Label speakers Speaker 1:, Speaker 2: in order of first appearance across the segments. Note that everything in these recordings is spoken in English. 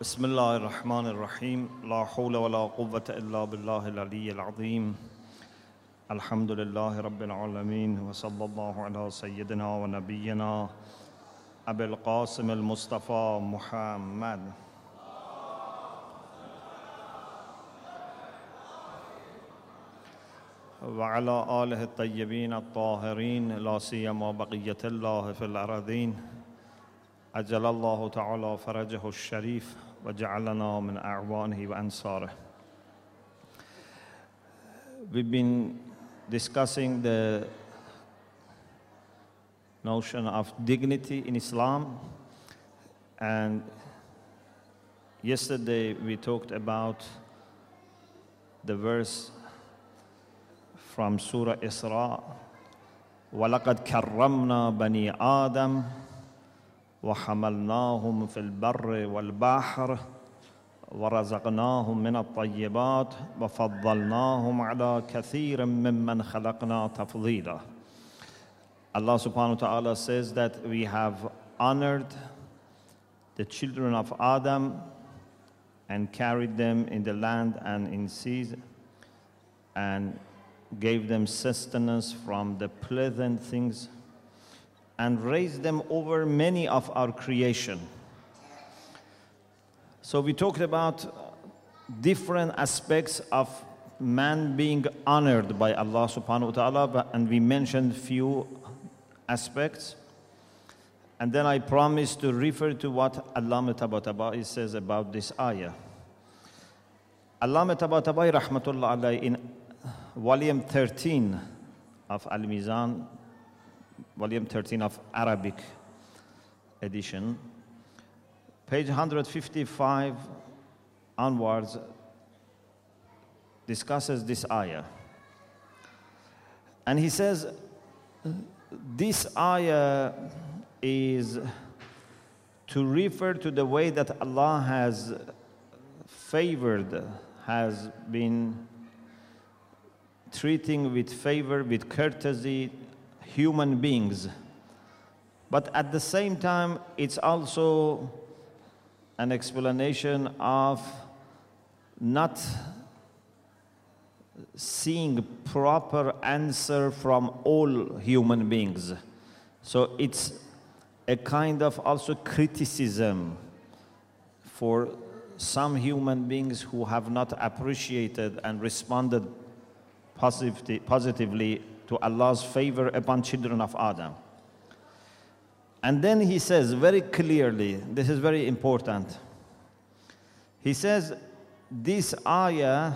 Speaker 1: بسم الله الرحمن الرحيم لا حول ولا قوة إلا بالله العلي العظيم الحمد لله رب العالمين وصلى الله على سيدنا ونبينا أبي القاسم المصطفى محمد وعلى آله الطيبين الطاهرين لا سيما بقية الله في الأرضين أجل الله تعالى فرجه الشريف وجعلنا من أعوانه وأنصاره. We've been discussing the notion of dignity in Islam, and yesterday we talked about the verse from Surah Isra, وَلَقَدْ كَرَّمْنَا بَنِي آدَمَ وحملناهم في البر والبحر ورزقناهم من الطيبات وفضلناهم على كثير ممن خلقنا تفضيلا. Allah subhanahu wa ta'ala says that we have honored the children of Adam and carried them in the land and in seas and gave them sustenance from the pleasant things and raised them over many of our creation. So we talked about different aspects of man being honored by Allah subhanahu wa ta'ala, and we mentioned few aspects. And then I promised to refer to what Allama Tabatabai says about this ayah. Allama Tabatabai rahmatullah alayhi in volume 13 of Al-Mizan, volume 13 of Arabic edition, page 155 onwards, discusses this ayah. And he says, this ayah is to refer to the way that Allah has favored, has been treating with favor, with courtesy, human beings. But at the same time, it's also an explanation of not seeing proper answer from all human beings. So it's a kind of also criticism for some human beings who have not appreciated and responded positively to Allah's favor upon children of Adam. And then he says very clearly, this is very important. He says, this ayah,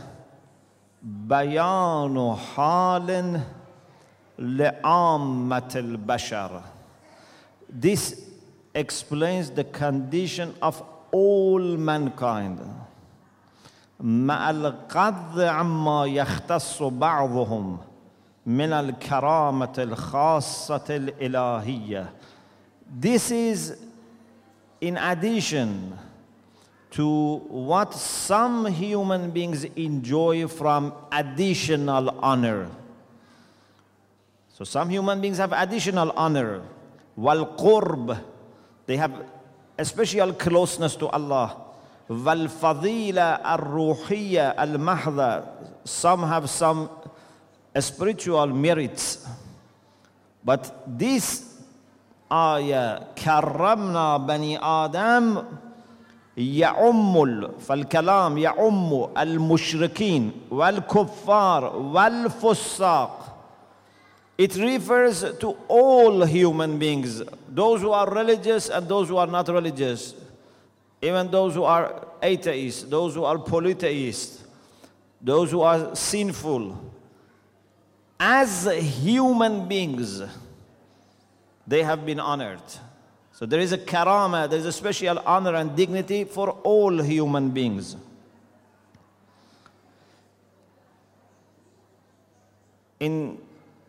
Speaker 1: bayanu halin li'ammat al-bashar. This explains the condition of all mankind. مع القذ عما يختص بعضهم من الكرامة الخاصة الإلهية. This is in addition to what some human beings enjoy from additional honor. So some human beings have additional honor. والقرب, they have a special closeness to Allah. والفضيلة الروحية المحضة, some have some spiritual merits. But this ayah, كرمنا بني آدم, يعم فالكلام يعم المشركين والكفار والفساق. It refers to all human beings, those who are religious and those who are not religious, even those who are atheists, those who are polytheists, those who are sinful. As human beings, they have been honored. So there is a karama, there is a special honor and dignity for all human beings. In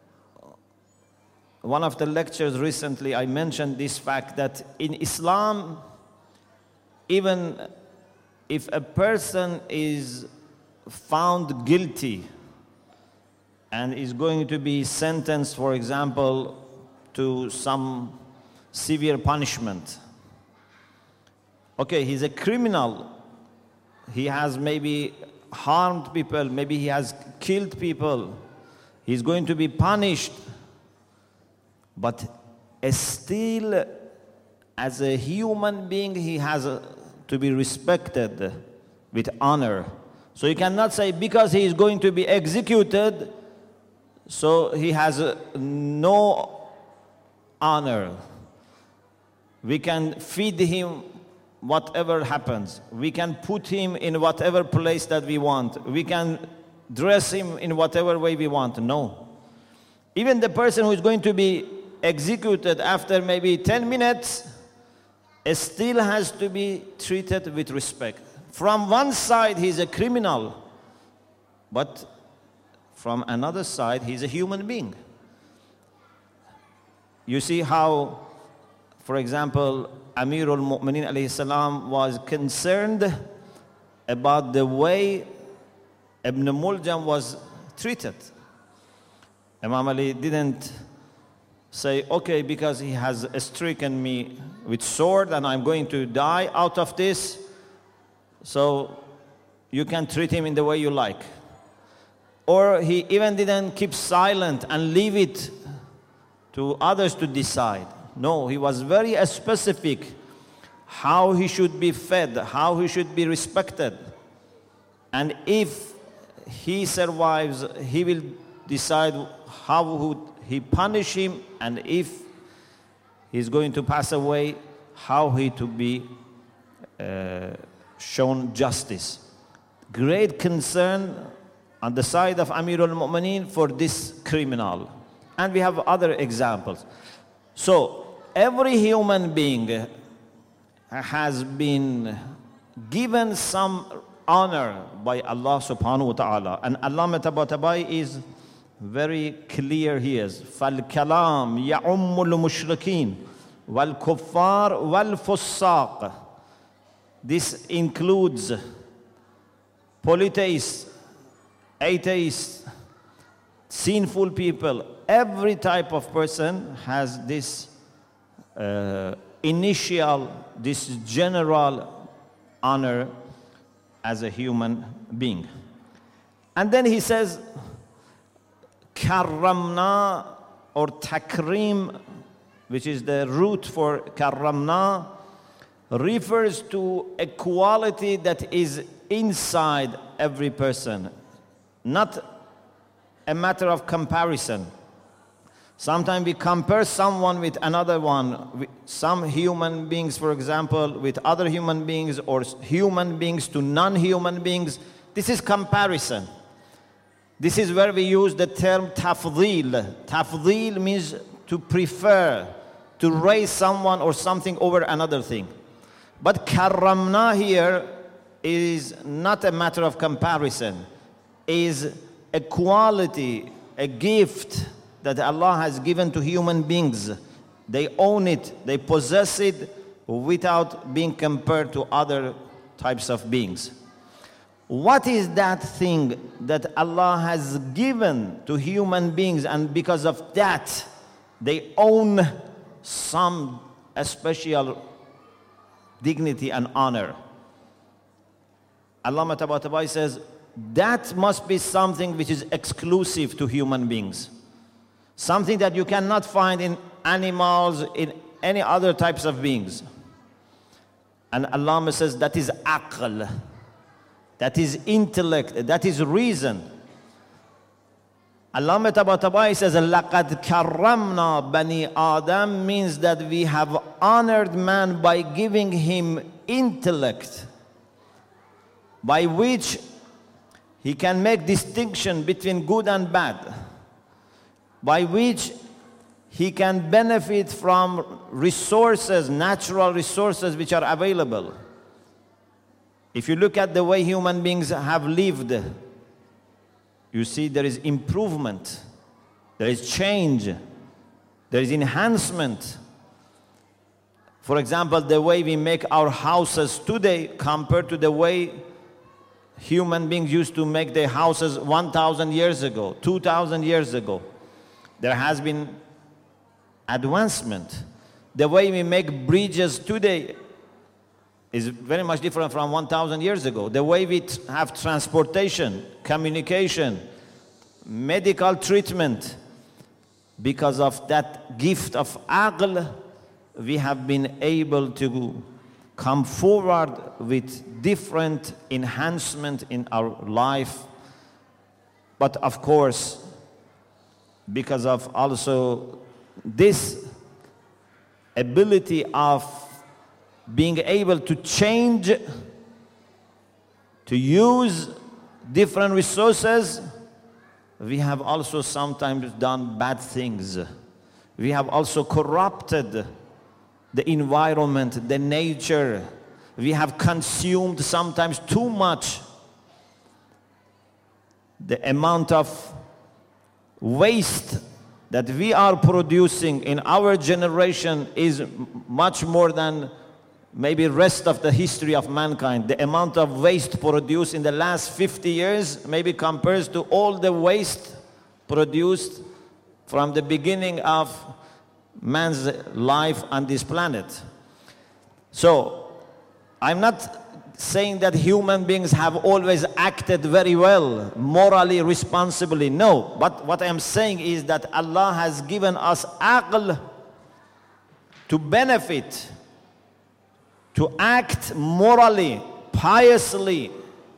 Speaker 1: one of the lectures recently, I mentioned this fact that in Islam, even if a person is found guilty and is going to be sentenced, for example, to some severe punishment, Okay, he's a criminal. He has maybe harmed people, maybe he has killed people. He's going to be punished. But still, as a human being, he has to be respected with honor. So you cannot say because he is going to be executed, so he has no honor. We can feed him whatever happens. We can put him in whatever place that we want. We can dress him in whatever way we want. No. Even the person who is going to be executed after maybe 10 minutes still has to be treated with respect. From one side, he's a criminal, but from another side, he's a human being. You see how, for example, Amir al-Mu'mineen alayhi salam was concerned about the way Ibn Muljam was treated. Imam Ali didn't say, okay, because he has stricken me with sword and I'm going to die out of this, so you can treat him in the way you like. Or he even didn't keep silent and leave it to others to decide. No, he was very specific how he should be fed, how he should be respected. And if he survives, he will decide how would he punish him, and if he's going to pass away, how he to be shown justice. Great concern on the side of Amir al-Mu'mineen for this criminal. And we have other examples. So every human being has been given some honor by Allah subhanahu wa ta'ala. And Allama Tabatabai is very clear here. فَالْكَلَامِ يَعُمُّ الْمُشْرِكِينَ وَالْكُفَّارِ وَالْفُسَّاقِ. This includes polytheists, atheists, sinful people. Every type of person has this initial, this general honor as a human being. And then he says, karramna or takrim, which is the root for karramna, refers to a quality that is inside every person, not a matter of comparison. Sometimes we compare someone with another one, some human beings, for example, with other human beings, or human beings to non-human beings. This is comparison. This is where we use the term tafdeel. Tafdeel means to prefer, to raise someone or something over another thing. But karramna here is not a matter of comparison. Is a quality, a gift that Allah has given to human beings. They own it, they possess it without being compared to other types of beings. What is that thing that Allah has given to human beings, and because of that they own some special dignity and honor? Allama Tabatabai says that must be something which is exclusive to human beings. Something that you cannot find in animals, in any other types of beings. And Allama says that is aql, that is intellect, that is reason. Allama Tabatabai says, لَقَدْ كَرَّمْنَا بَنِي Adam means that we have honored man by giving him intellect, by which he can make distinction between good and bad, by which he can benefit from resources, natural resources which are available. If you look at the way human beings have lived, you see there is improvement, there is change, there is enhancement. For example, the way we make our houses today compared to the way human beings used to make their houses 1,000 years ago, 2,000 years ago. There has been advancement. The way we make bridges today is very much different from 1,000 years ago. The way we have transportation, communication, medical treatment, because of that gift of aql, we have been able to come forward with different enhancement in our life. But of course, because of also this ability of being able to change, to use different resources, we have also sometimes done bad things. We have also corrupted the environment, the nature. We have consumed sometimes too much. The amount of waste that we are producing in our generation is much more than maybe rest of the history of mankind. The amount of waste produced in the last 50 years maybe compares to all the waste produced from the beginning of man's life on this planet. So, I'm not saying that human beings have always acted very well, morally, responsibly. No, but what I'm saying is that Allah has given us aql to benefit, to act morally, piously,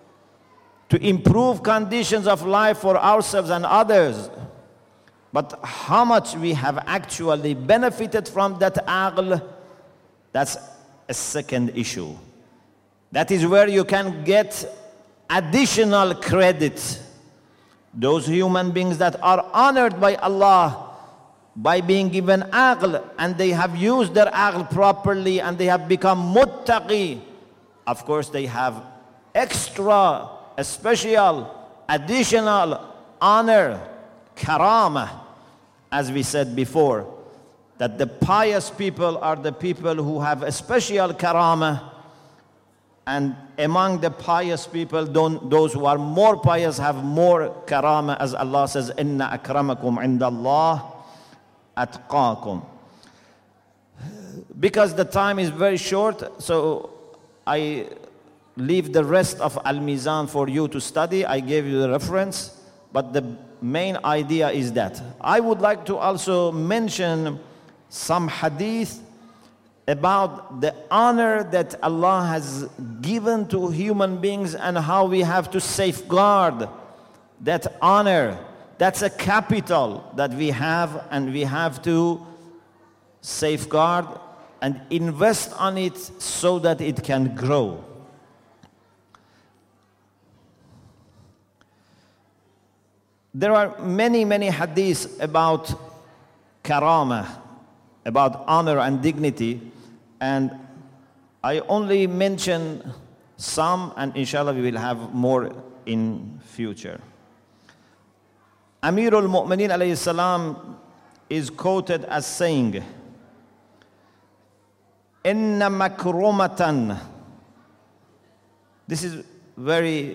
Speaker 1: to improve conditions of life for ourselves and others. But how much we have actually benefited from that aql, that's a second issue. That is where you can get additional credit. Those human beings that are honored by Allah by being given aql, and they have used their aql properly, and they have become muttaqi. Of course, they have extra, a special, additional honor, karama, as we said before, that the pious people are the people who have a special karama, and among the pious people, those who are more pious have more karama, as Allah says, "Inna akramakum indallah atqakum." Because the time is very short, so I leave the rest of Al-Mizan for you to study. I gave you the reference, but the main idea is that I would like to also mention some hadith about the honor that Allah has given to human beings and how we have to safeguard that honor. That's a capital that we have, and we have to safeguard and invest on it so that it can grow. There are many, many hadiths about karama, about honor and dignity, and I only mention some, and inshallah we will have more in future. Amir al-Mu'mineen alayhi salam is quoted as saying, "Inna makrumatan." This is very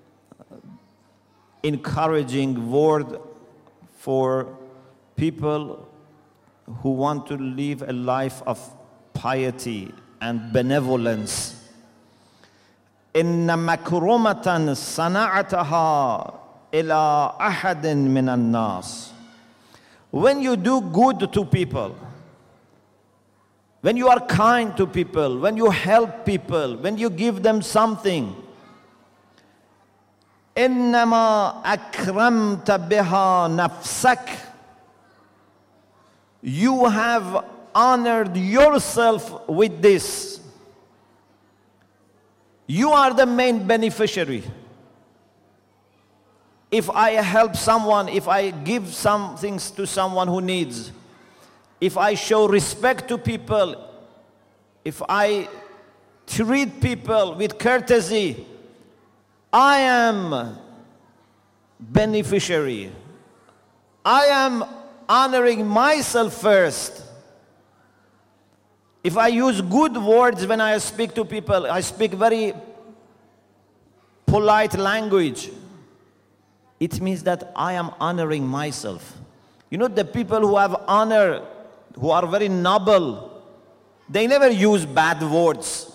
Speaker 1: encouraging word for people who want to live a life of piety and benevolence. Inna makrumatan sana'ataha ila ahadin minan nas. When you do good to people, when you are kind to people, when you help people, when you give them something, innama akramta biha nafsak, you have honored yourself with this. You are the main beneficiary. If I help someone, if I give some things to someone who needs, if I show respect to people, if I treat people with courtesy, I am beneficiary. I am honoring myself first. If I use good words when I speak to people, I speak very polite language, it means that I am honoring myself. You know, the people who have honor, who are very noble, they never use bad words.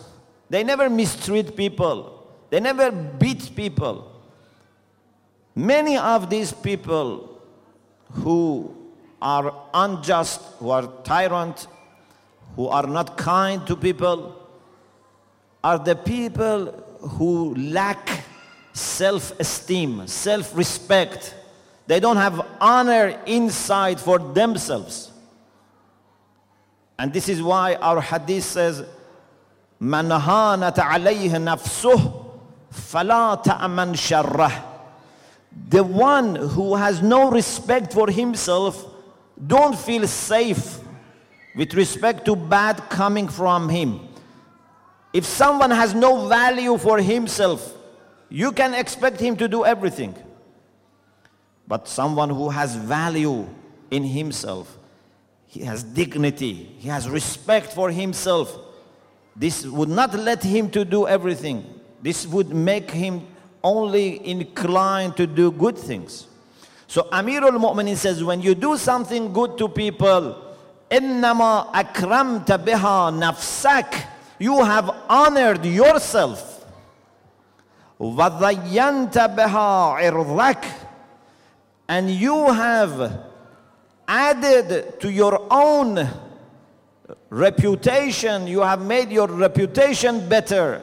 Speaker 1: They never mistreat people. They never beat people. Many of these people who are unjust, who are tyrant, who are not kind to people, are the people who lack self-esteem, self-respect. They don't have honor inside for themselves. And this is why our hadith says, "Man hanat alayhi nafsuh, fala ta'man sharrah." The one who has no respect for himself, don't feel safe with respect to bad coming from him. If someone has no value for himself, you can expect him to do everything. But someone who has value in himself, he has dignity, he has respect for himself, this would not let him to do everything. This would make him only inclined to do good things. So Amirul Mu'minin says, when you do something good to people, إِنَّمَا أَكْرَمْتَ بِهَا نَفْسَكَ, you have honored yourself. وَضَيَّنْتَ بِهَا عِرْضَكَ, and you have added to your own reputation, you have made your reputation better.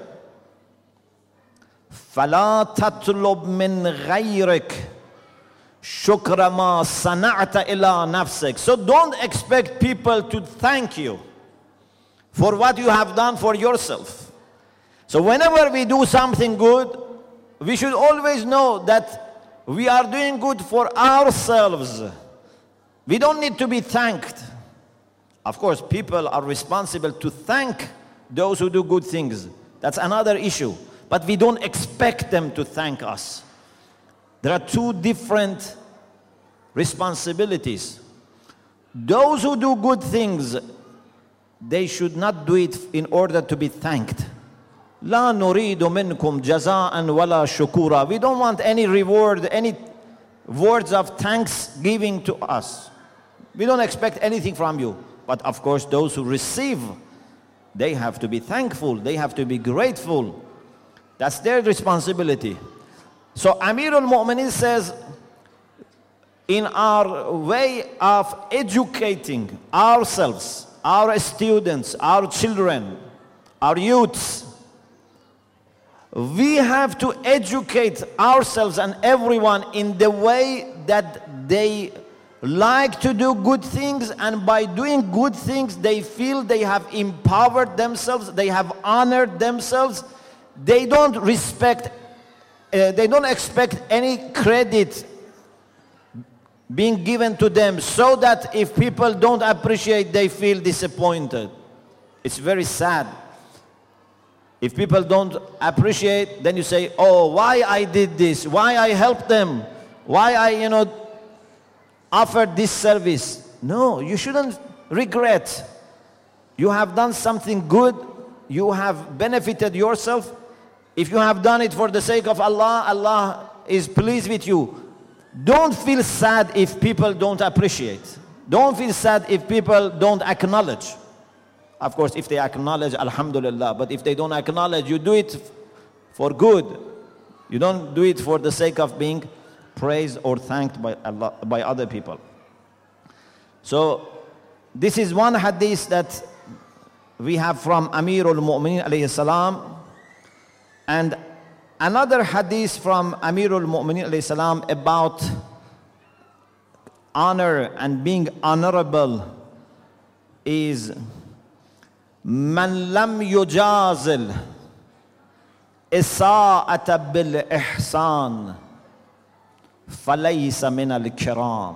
Speaker 1: فَلَا تَطْلُبْ مِنْ غَيْرِكَ شُكْرَ مَا صَنَعْتَ إِلَى نَفْسِكَ. So don't expect people to thank you for what you have done for yourself. So whenever we do something good, we should always know that we are doing good for ourselves. We don't need to be thanked. Of course, people are responsible to thank those who do good things. That's another issue. But we don't expect them to thank us. There are two different responsibilities. Those who do good things, they should not do it in order to be thanked. لا نريد منكم جزاء ولا شكورا. We don't want any reward, any words of thanksgiving to us. We don't expect anything from you. But of course, those who receive, they have to be thankful. They have to be grateful. That's their responsibility. So Amirul Mu'minin says, in our way of educating ourselves, our students, our children, our youths, we have to educate ourselves and everyone in the way that they like to do good things, and by doing good things they feel they have empowered themselves, they have honored themselves. They don't respect, they don't expect any credit being given to them, so that if people don't appreciate, they feel disappointed. It's very sad. If people don't appreciate, then you say, oh, why I did this, why I helped them, why I, offered this service. No, you shouldn't regret. You have done something good, you have benefited yourself. If you have done it for the sake of Allah, Allah is pleased with you. Don't feel sad if people don't appreciate. Don't feel sad if people don't acknowledge. Of course, if they acknowledge, alhamdulillah. But if they don't acknowledge, you do it for good. You don't do it for the sake of being praised or thanked by Allah, by other people. So this is one hadith that we have from Amirul Mu'minin alayhi salam. And another hadith from Amirul Mu'minin alayhi salam about honor and being honorable is Man lam yujazil isa'ata bil ihsan falaysa min al-kiram.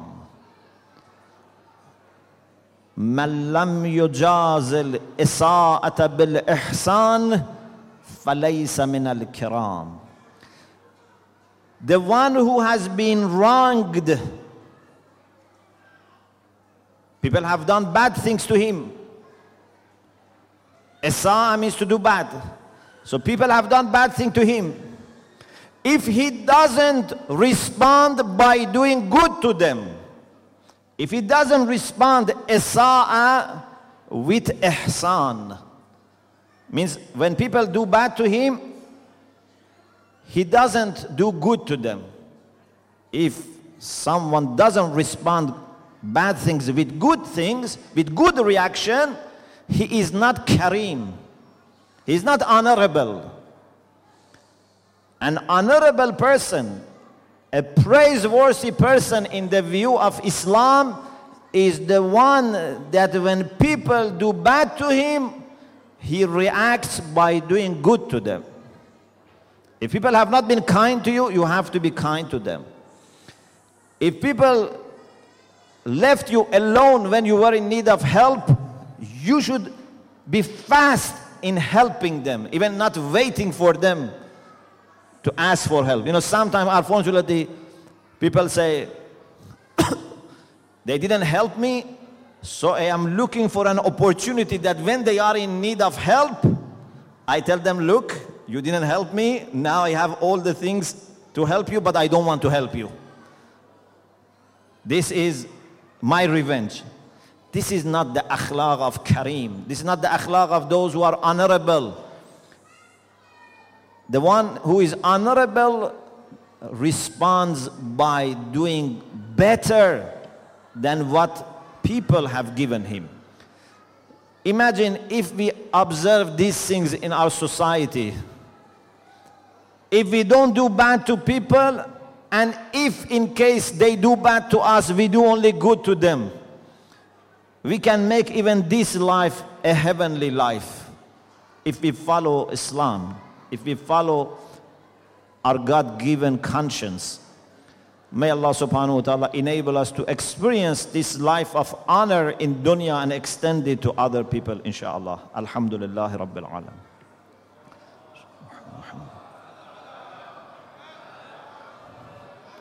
Speaker 1: Man lam yujazil isa'ata bil ihsan falaysa min al-kiram. The one who has been wronged, people have done bad things to him. Isa means to do bad. So people have done bad thing to him. If he doesn't respond by doing good to them, if he doesn't respond Isa'a with ihsan, Means when people do bad to him, he doesn't do good to them. If someone doesn't respond bad things with good reaction, he is not kareem. He is not honorable. An honorable person, a praiseworthy person in the view of Islam, is the one that when people do bad to him, he reacts by doing good to them. If people have not been kind to you, you have to be kind to them. If people left you alone when you were in need of help, you should be fast in helping them, even not waiting for them to ask for help. You know, sometimes, unfortunately, people say, they didn't help me, so I am looking for an opportunity that when they are in need of help, I tell them, look, you didn't help me, now I have all the things to help you, but I don't want to help you. This is my revenge. This is not the akhlaq of kareem. This is not the akhlaq of those who are honorable. The one who is honorable responds by doing better than what people have given him. Imagine if we observe these things in our society. If we don't do bad to people, and if in case they do bad to us, we do only good to them, we can make even this life a heavenly life. If we follow Islam, if we follow our God-given conscience. May Allah subhanahu wa ta'ala enable us to experience this life of honor in dunya and extend it to other people, inshaAllah. Alhamdulillah Rabbil Alam.